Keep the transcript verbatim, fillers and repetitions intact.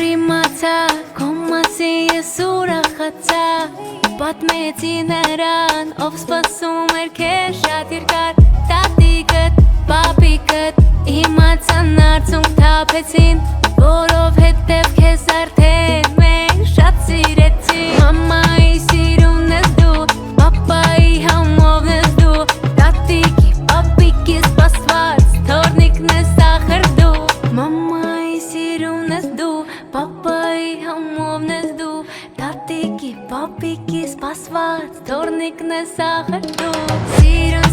mața, komasi e sura khața Bat me cineran, ով սպասում էր քեզ շատ երկար Տատիկդ, պապիկդ, իմացան արդյունք թափեցին Որովհետև քեզ արդեն մենք շատ սիրեցին Մամայի սիրուն ես դու, պապայի համովն ես դու Տատիկի, պապիկի սպասված, թորնիկն ես ախր դու Մամայի սիրուն ես դու, պապայի համովն ես դու Տատիկի, պապիկի սպասված, թորնիկն ես ախր դու Սիրուն